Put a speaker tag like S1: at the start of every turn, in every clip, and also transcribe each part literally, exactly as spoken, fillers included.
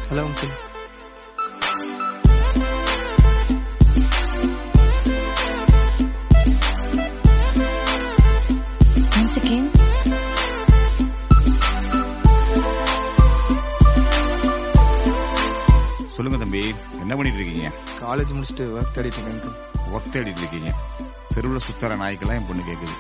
S1: Hello uncle.
S2: சொல்லுங்க தம்பி, என்ன பண்ணிட்டு இருக்கீங்க?
S1: காலேஜ் முடிச்சுட்டு ஒர்க் தேடிட்டு இருக்கேன்.
S2: ஒர்க் தேடிட்டு இருக்கீங்க? தெருவில் சுத்தர நாய்க்கெல்லாம் என் பொண்ணு கேக்குது.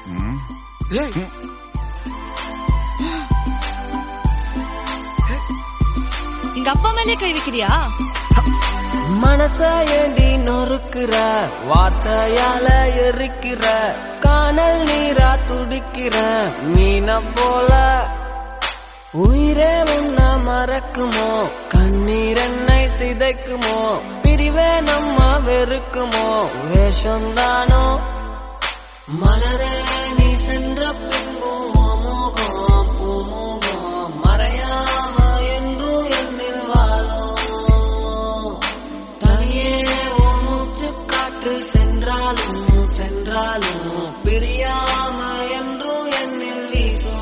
S3: எங்க அப்பா மேலே கை வைக்கிறியா?
S4: மனச ஏண்டி நொறுக்குற, வார்த்தையால எரிக்கிற, காணல் நீரா துடிக்கிற மீன போல. உயிரே உன்ன மறக்குமோ, கண்ணீர் என்னை சிதைக்குமோ, பிரிவே நம்ம வெறுக்குமோ, வேஷம்தானோ? மலரே நீ சென்ற பின்பும் மோகம் பூமோகம் மறையாம என்றும் என்னில் வாழும். தனியே உன் மூச்சு காற்று சென்றாலும் சென்றாலும் பிரியாம என்றும் என்னில் வீசும்.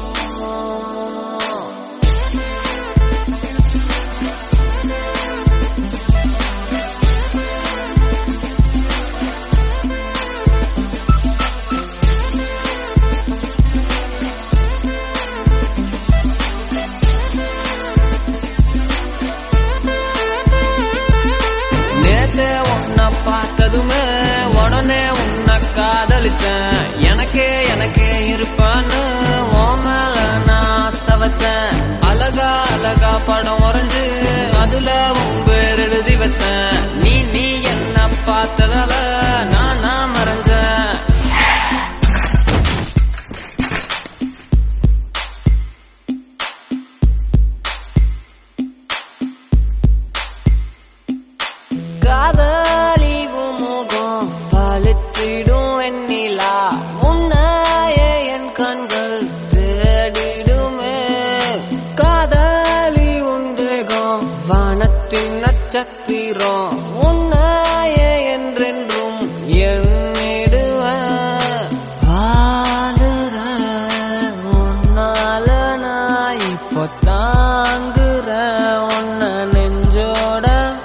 S4: உன்னை பார்த்ததுமே உடனே உன்னை காதலிச்சேன். எனக்கே எனக்கே இருப்பான்னு உன் மேல நான் சவச்சேன். அழகா அழகா படம் வரைஞ்சு அதுல உன் பேர் எழுதி வச்சேன். நீ நீ என்ன பார்த்ததால நான் நான் மறைஞ்சேன். காதலிவு முகம் பழிச்சிடும் வெண்ணிலா, உன்னையே என் கண்கள் தேடிடுமே. காதலி உண்டேகம் வானத்தின் நட்சத்திரம், உன்னையே என்றென்றும் எண்ணிடுவேன். வாழுற உன்னால நான் இப்போ தாங்குற உன்னை நெஞ்சோட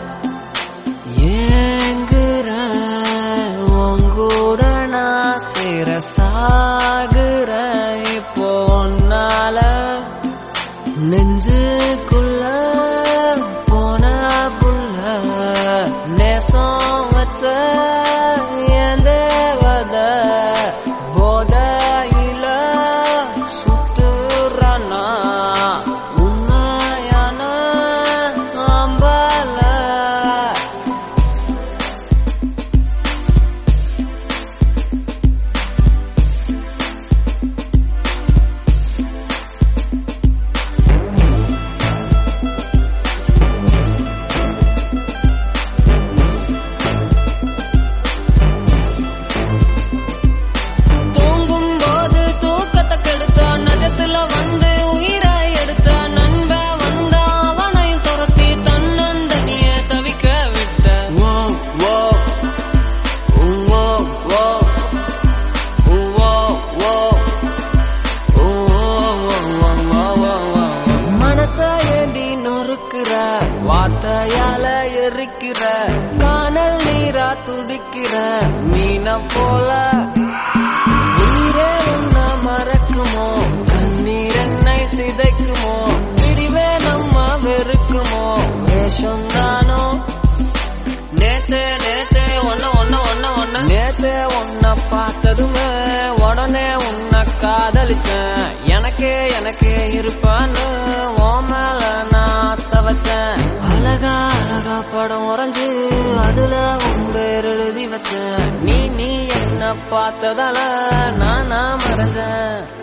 S4: ஏங்குற உங்கூட நான் சேர சாகுற. இப்போ உன்னால நெஞ்சுக்குள்ள போன புள்ள நேசம் வச்ச என் தேவத போதையில சுத்துறானா உண்மையான அம்பல. வார்த்தையால எரிக்கிற, காணல் நீரா துடிக்கிற மீன போல. உயிரே உன்ன மறக்குமோ, கண்ணீர் என்னை சிதைக்குமோ, பிரிவே நம்ம வெறுக்குமோ, வேஷம்தானோ? நேத்தே நேத்தே ஒன்ன ஒன்ன ஒன்ன ஒன்ன நேத்தே உன்னை பார்த்ததுமே உடனே உன்னை காதலிச்சேன். எனக்கே எனக்கே இருப்பான்னு உன் மேல நான் சவச்சேன். அழகா அழகா படம் வரைஞ்சு அதுல உன் பேர் எழுதி வச்சேன். நீ நீ என்ன பார்த்ததால நான் நான் மறைஞ்சேன்.